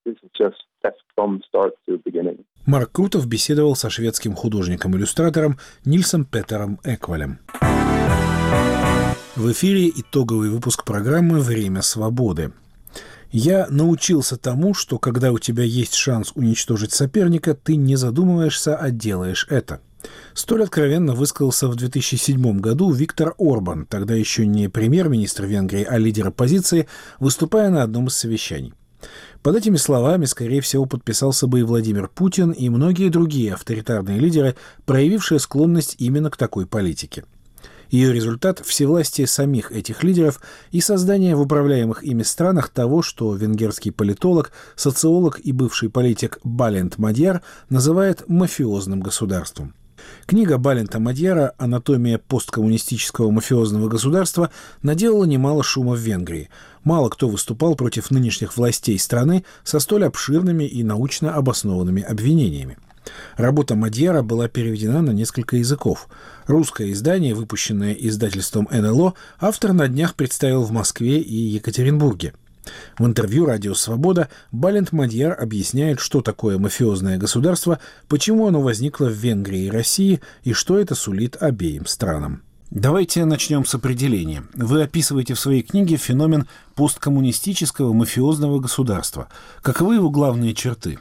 Марк Крутов беседовал со шведским художником-иллюстратором Нильсом Петером Эквалем. В эфире итоговый выпуск программы «Время свободы». Я научился тому, что когда у тебя есть шанс уничтожить соперника, ты не задумываешься, а делаешь это. Столь откровенно высказался в 2007 году Виктор Орбан, тогда еще не премьер-министр Венгрии, а лидер оппозиции, выступая на одном из совещаний. Под этими словами, скорее всего, подписался бы и Владимир Путин, и многие другие авторитарные лидеры, проявившие склонность именно к такой политике. Ее результат – всевластие самих этих лидеров и создание в управляемых ими странах того, что венгерский политолог, социолог и бывший политик Балент Мадьяр называет мафиозным государством. Книга Балента Мадьяра «Анатомия посткоммунистического мафиозного государства» наделала немало шума в Венгрии. Мало кто выступал против нынешних властей страны со столь обширными и научно обоснованными обвинениями. Работа Мадьяра была переведена на несколько языков. Русское издание, выпущенное издательством НЛО, автор на днях представил в Москве и Екатеринбурге. В интервью «Радио Свобода» Балент Мадьяр объясняет, что такое мафиозное государство, почему оно возникло в Венгрии и России и что это сулит обеим странам. Давайте начнем с определения. Вы описываете в своей книге феномен посткоммунистического мафиозного государства. Каковы его главные черты?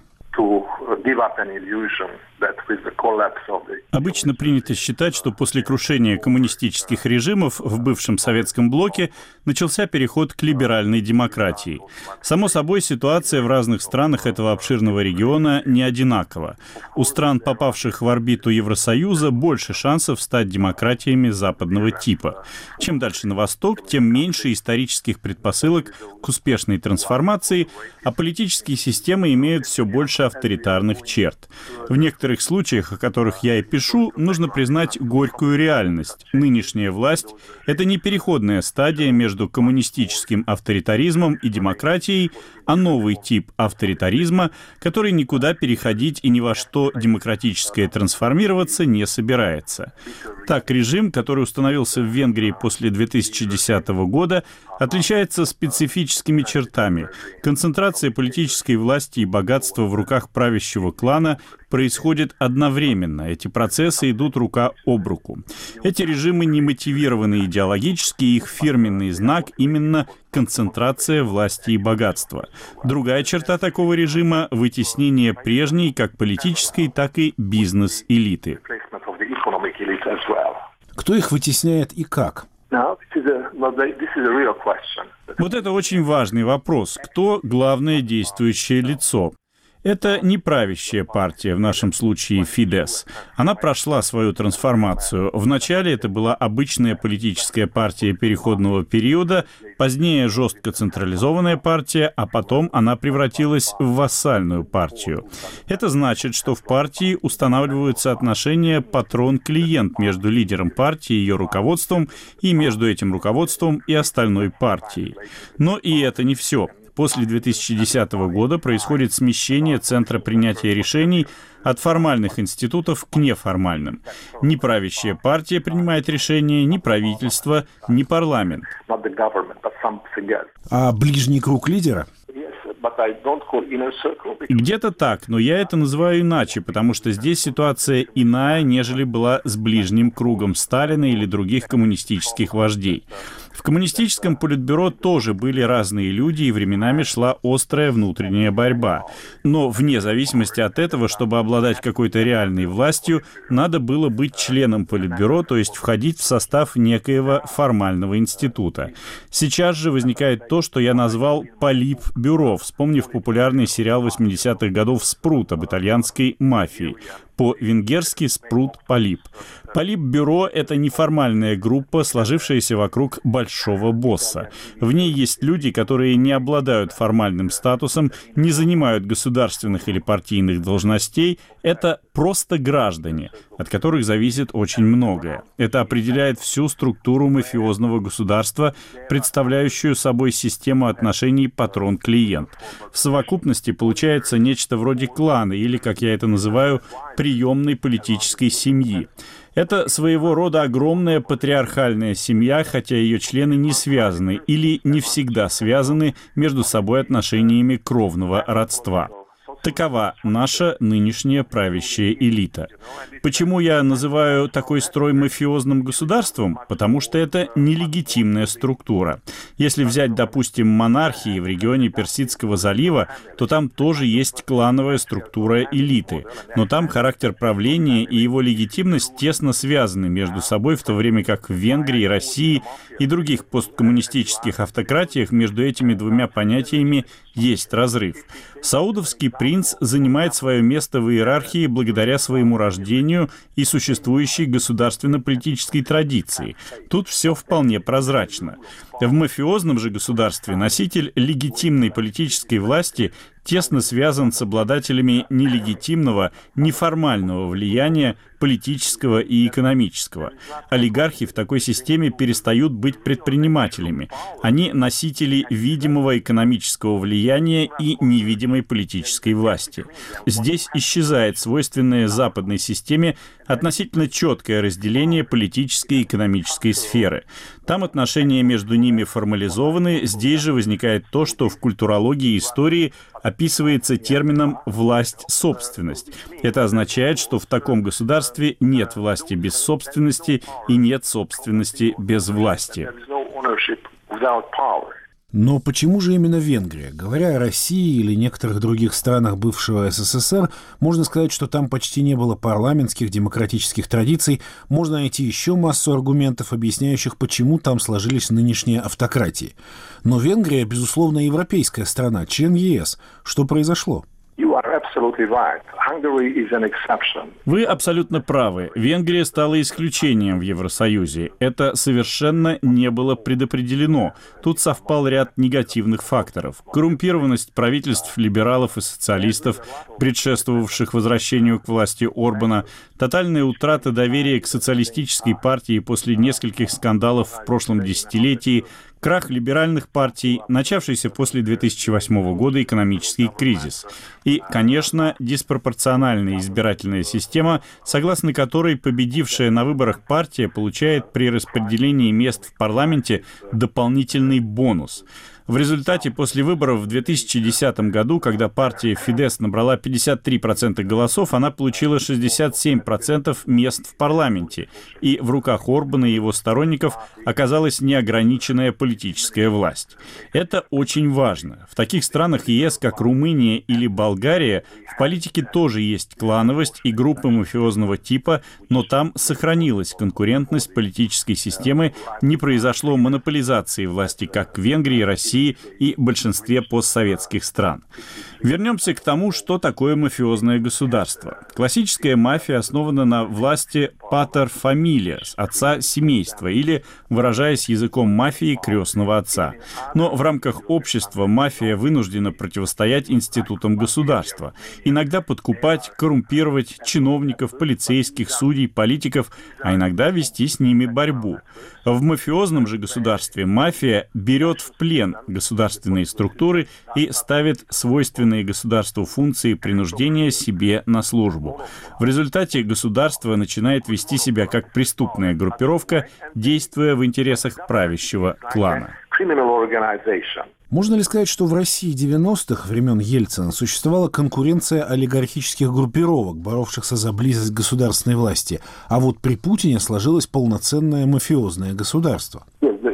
Обычно принято считать, что после крушения коммунистических режимов в бывшем советском блоке начался переход к либеральной демократии. Само собой, ситуация в разных странах этого обширного региона не одинакова. У стран, попавших в орбиту Евросоюза, больше шансов стать демократиями западного типа. Чем дальше на восток, тем меньше исторических предпосылок к успешной трансформации, а политические системы имеют все больше авторитарных черт. В некоторых случаях, о которых я и пишу, нужно признать горькую реальность. Нынешняя власть — это не переходная стадия между коммунистическим авторитаризмом и демократией, а новый тип авторитаризма, который никуда переходить и ни во что демократическое трансформироваться не собирается. Так, режим, который установился в Венгрии после 2010 года, отличается специфическими чертами. Концентрация политической власти и богатства в руках правящего клана происходит одновременно. Эти процессы идут рука об руку. Эти режимы не мотивированы идеологически, их фирменный знак именно концентрация власти и богатства. Другая черта такого режима — вытеснение прежней как политической, так и бизнес-элиты. Кто их вытесняет и как? Вот это очень важный вопрос. Кто главное действующее лицо? Это не правящая партия, в нашем случае Фидес. Она прошла свою трансформацию. Вначале это была обычная политическая партия переходного периода, позднее жестко централизованная партия, а потом она превратилась в вассальную партию. Это значит, что в партии устанавливаются отношения патрон-клиент между лидером партии и ее руководством, и между этим руководством и остальной партией. Но и это не все. После 2010 года происходит смещение центра принятия решений от формальных институтов к неформальным. Ни правящая партия принимает решения, ни правительство, ни парламент. А ближний круг лидера? Где-то так, но я это называю иначе, потому что здесь ситуация иная, нежели была с ближним кругом Сталина или других коммунистических вождей. В коммунистическом политбюро тоже были разные люди, и временами шла острая внутренняя борьба. Но вне зависимости от этого, чтобы обладать какой-то реальной властью, надо было быть членом политбюро, то есть входить в состав некоего формального института. Сейчас же возникает то, что я назвал политбюро, вспомнив популярный сериал 80-х годов «Спрут» об итальянской мафии. По-венгерски «Спрут Полип». Политбюро — это неформальная группа, сложившаяся вокруг большого босса. В ней есть люди, которые не обладают формальным статусом, не занимают государственных или партийных должностей. Это просто граждане, от которых зависит очень многое. Это определяет всю структуру мафиозного государства, представляющую собой систему отношений патрон-клиент. В совокупности получается нечто вроде клана или, как я это называю, приемной политической семьи. Это своего рода огромная патриархальная семья, хотя ее члены не связаны или не всегда связаны между собой отношениями кровного родства. Такова наша нынешняя правящая элита. Почему я называю такой строй мафиозным государством? Потому что это нелегитимная структура. Если взять, допустим, монархии в регионе Персидского залива, то там тоже есть клановая структура элиты. Но там характер правления и его легитимность тесно связаны между собой, в то время как в Венгрии, России и других посткоммунистических автократиях между этими двумя понятиями есть разрыв. Саудовский принц занимает свое место в иерархии благодаря своему рождению и существующей государственно-политической традиции. Тут все вполне прозрачно. В мафиозном же государстве носитель легитимной политической власти тесно связан с обладателями нелегитимного, неформального влияния, политического и экономического. Олигархи в такой системе перестают быть предпринимателями. Они носители видимого экономического влияния и невидимой политической власти. Здесь исчезает свойственное западной системе относительно четкое разделение политической и экономической сферы. Там отношения между ними формализованы, здесь же возникает то, что в культурологии и истории описывается термином «власть-собственность». Это означает, что в таком государстве нет власти без собственности и нет собственности без власти. Но почему же именно Венгрия? Говоря о России или некоторых других странах бывшего СССР, можно сказать, что там почти не было парламентских демократических традиций. Можно найти еще массу аргументов, объясняющих, почему там сложились нынешние автократии. Но Венгрия, безусловно, европейская страна, член ЕС. Что произошло? Вы абсолютно правы. Венгрия стала исключением в Евросоюзе. Это совершенно не было предопределено. Тут совпал ряд негативных факторов. Коррумпированность правительств либералов и социалистов, предшествовавших возвращению к власти Орбана, тотальная утрата доверия к социалистической партии после нескольких скандалов в прошлом десятилетии, крах либеральных партий, начавшийся после 2008 года экономический кризис. И, конечно, диспропорциональная избирательная система, согласно которой победившая на выборах партия получает при распределении мест в парламенте дополнительный бонус. В результате после выборов в 2010 году, когда партия Фидес набрала 53% голосов, она получила 67% мест в парламенте, и в руках Орбана и его сторонников оказалась неограниченная политическая власть. Это очень важно. В таких странах ЕС, как Румыния или Болгария, в политике тоже есть клановость и группы мафиозного типа, но там сохранилась конкурентность политической системы, не произошло монополизации власти, как в Венгрии, России и большинстве постсоветских стран. Вернемся к тому, что такое мафиозное государство. Классическая мафия основана на власти pater familias, отца семейства, или, выражаясь языком мафии, крестного отца. Но в рамках общества мафия вынуждена противостоять институтам государства, иногда подкупать, коррумпировать чиновников, полицейских, судей, политиков, а иногда вести с ними борьбу. В мафиозном же государстве мафия берет в плен государственные структуры и ставит свойственные государству функции принуждения себе на службу. В результате государство начинает вести себя как преступная группировка, действуя в интересах правящего клана. Можно ли сказать, что в России 90-х, времен Ельцина, существовала конкуренция олигархических группировок, боровшихся за близость к государственной власти, а вот при Путине сложилось полноценное мафиозное государство?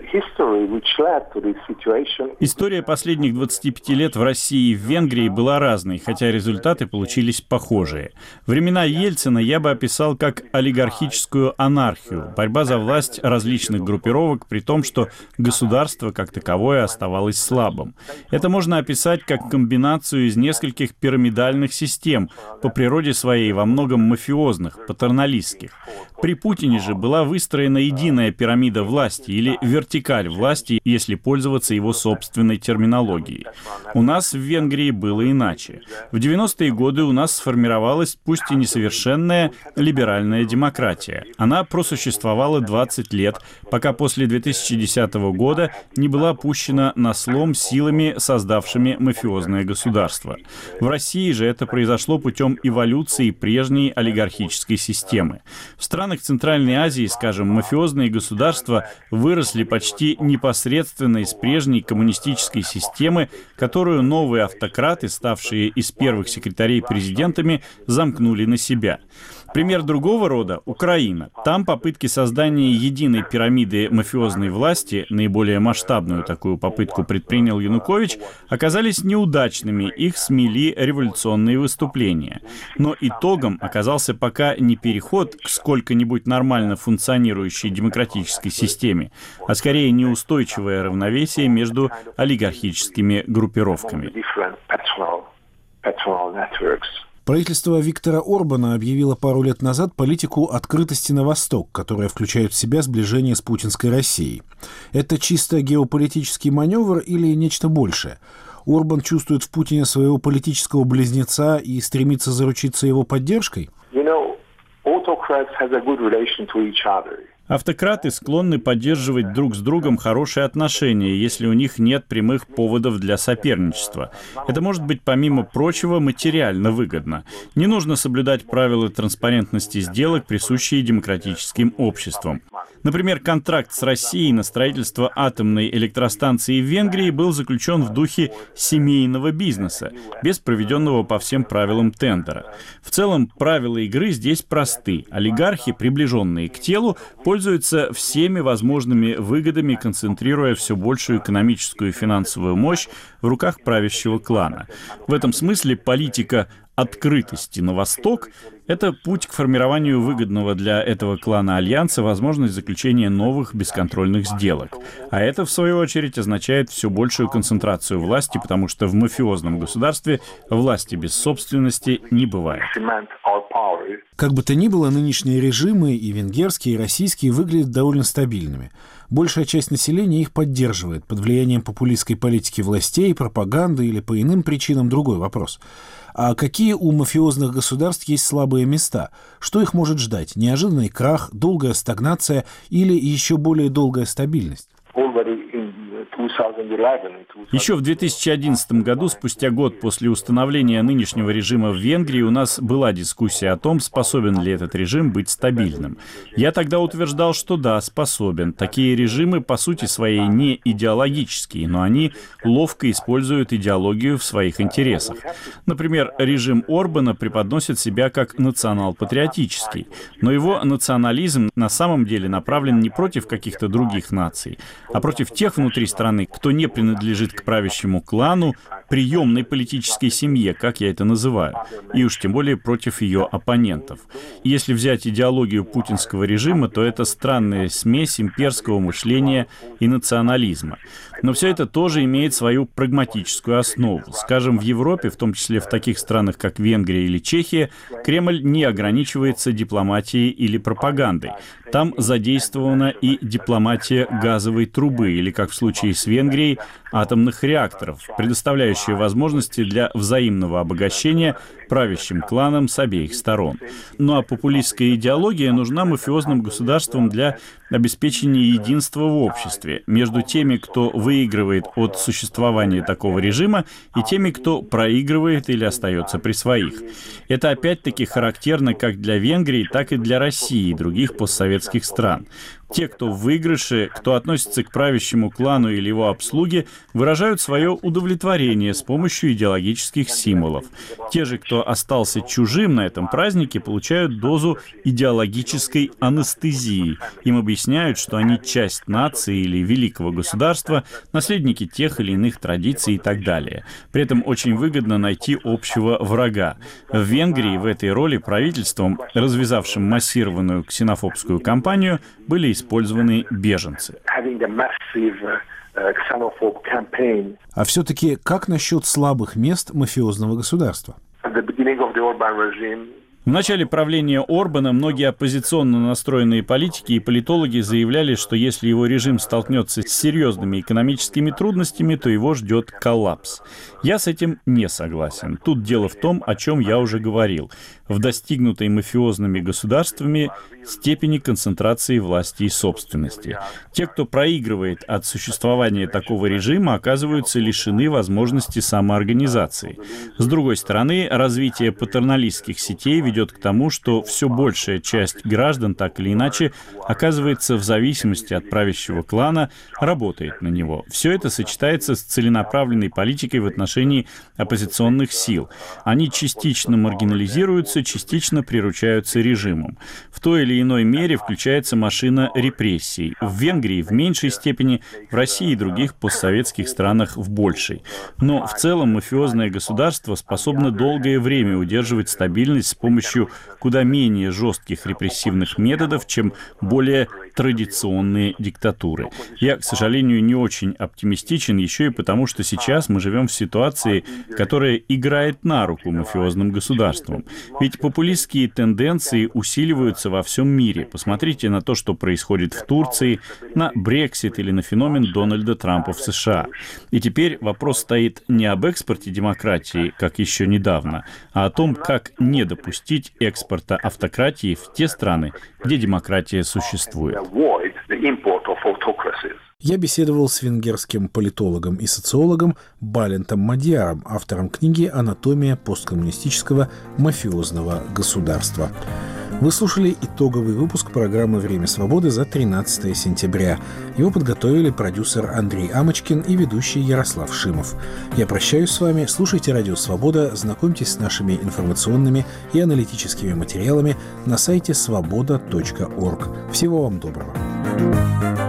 История последних 25 лет в России и в Венгрии была разной, хотя результаты получились похожие. Времена Ельцина я бы описал как олигархическую анархию, борьба за власть различных группировок, при том, что государство как таковое оставалось слабым. Это можно описать как комбинацию из нескольких пирамидальных систем, по природе своей во многом мафиозных, патерналистских. При Путине же была выстроена единая пирамида власти или вертикаль власти, если пользоваться его собственной терминологией. У нас в Венгрии было иначе. В 90-е годы у нас сформировалась, пусть и несовершенная, либеральная демократия. Она просуществовала 20 лет, пока после 2010 года не была пущена на слом силами, создавшими мафиозное государство. В России же это произошло путем эволюции прежней олигархической системы. В странах Центральной Азии, скажем, мафиозные государства выросли почти непосредственно из прежней коммунистической системы, которую новые автократы, ставшие из первых секретарей президентами, замкнули на себя. Пример другого рода — Украина. Там попытки создания единой пирамиды мафиозной власти, наиболее масштабную такую попытку предпринял Янукович, оказались неудачными, их смели революционные выступления. Но итогом оказался пока не переход к сколько-нибудь нормально функционирующей демократической системе, а скорее неустойчивое равновесие между олигархическими группировками. Правительство Виктора Орбана объявило пару лет назад политику открытости на восток, которая включает в себя сближение с путинской Россией. Это чисто геополитический маневр или нечто большее? Орбан чувствует в Путине своего политического близнеца и стремится заручиться его поддержкой? Автократы склонны поддерживать друг с другом хорошие отношения, если у них нет прямых поводов для соперничества. Это может быть, помимо прочего, материально выгодно. Не нужно соблюдать правила транспарентности сделок, присущие демократическим обществам. Например, контракт с Россией на строительство атомной электростанции в Венгрии был заключен в духе семейного бизнеса, без проведенного по всем правилам тендера. В целом, правила игры здесь просты. Олигархи, приближенные к телу, пользуются всеми возможными выгодами, концентрируя все большую экономическую и финансовую мощь в руках правящего клана. В этом смысле политика открытости на восток — это путь к формированию выгодного для этого клана альянса, возможность заключения новых бесконтрольных сделок. А это, в свою очередь, означает все большую концентрацию власти, потому что в мафиозном государстве власти без собственности не бывает. Как бы то ни было, нынешние режимы, и венгерские, и российские, выглядят довольно стабильными. Большая часть населения их поддерживает. Под влиянием популистской политики властей, пропаганды или по иным причинам — другой вопрос. А какие у мафиозных государств есть слабые места? Что их может ждать? Неожиданный крах, долгая стагнация или еще более долгая стабильность? Еще в 2011 году, спустя год после установления нынешнего режима в Венгрии, у нас была дискуссия о том, способен ли этот режим быть стабильным. Я тогда утверждал, что да, способен. Такие режимы, по сути своей, не идеологические, но они ловко используют идеологию в своих интересах. Например, режим Орбана преподносит себя как национал-патриотический, но его национализм на самом деле направлен не против каких-то других наций, а против тех внутри страны, кто не принадлежит к правящему клану, приемной политической семье, как я это называю, и уж тем более против ее оппонентов. Если взять идеологию путинского режима, то это странная смесь имперского мышления и национализма. Но все это тоже имеет свою прагматическую основу. Скажем, в Европе, в том числе в таких странах, как Венгрия или Чехия, Кремль не ограничивается дипломатией или пропагандой. Там задействована и дипломатия газовой трубы, или, как в случае с Венгрией, атомных реакторов, предоставляющая возможности для взаимного обогащения правящим кланам с обеих сторон. Ну а популистская идеология нужна мафиозным государствам для обеспечения единства в обществе между теми, кто выигрывает от существования такого режима, и теми, кто проигрывает или остается при своих. Это опять-таки характерно как для Венгрии, так и для России и других постсоветских стран. Те, кто в выигрыше, кто относится к правящему клану или его обслуге, выражают свое удовлетворение с помощью идеологических символов. Те же, кто остался чужим на этом празднике, получают дозу идеологической анестезии. Им объясняют, что они часть нации или великого государства, наследники тех или иных традиций и так далее. При этом очень выгодно найти общего врага. В Венгрии в этой роли правительством, развязавшим массированную ксенофобскую кампанию, были использованы беженцы. А все-таки как насчет слабых мест мафиозного государства? В начале правления Орбана многие оппозиционно настроенные политики и политологи заявляли, что если его режим столкнется с серьезными экономическими трудностями, то его ждет коллапс. Я с этим не согласен. Тут дело в том, о чем я уже говорил. В достигнутой мафиозными государствами степени концентрации власти и собственности. Те, кто проигрывает от существования такого режима, оказываются лишены возможности самоорганизации. С другой стороны, развитие патерналистских сетей ведет к тому, что все большая часть граждан так или иначе оказывается в зависимости от правящего клана, работает на него. Все это сочетается с целенаправленной политикой в отношении оппозиционных сил. Они частично маргинализируются, частично приручаются режимом. В той или иной мере включается машина репрессий. В Венгрии в меньшей степени, в России и других постсоветских странах в большей. Но в целом мафиозное государство способно долгое время удерживать стабильность с помощью куда менее жестких репрессивных методов, чем более традиционные диктатуры. Я, к сожалению, не очень оптимистичен еще и потому, что сейчас мы живем в ситуации, которая играет на руку мафиозным государствам. Ведь популистские тенденции усиливаются во всем мире. Посмотрите на то, что происходит в Турции, на Брексит или на феномен Дональда Трампа в США. И теперь вопрос стоит не об экспорте демократии, как еще недавно, а о том, как не допустить экспорта автократии в те страны, где демократия существует. Я беседовал с венгерским политологом и социологом Балентом Мадьяром, автором книги «Анатомия посткоммунистического мафиозного государства». Вы слушали итоговый выпуск программы «Время свободы» за 13 сентября. Его подготовили продюсер Андрей Амочкин и ведущий Ярослав Шимов. Я прощаюсь с вами. Слушайте «Радио Свобода», знакомьтесь с нашими информационными и аналитическими материалами на сайте svoboda.org. Всего вам доброго.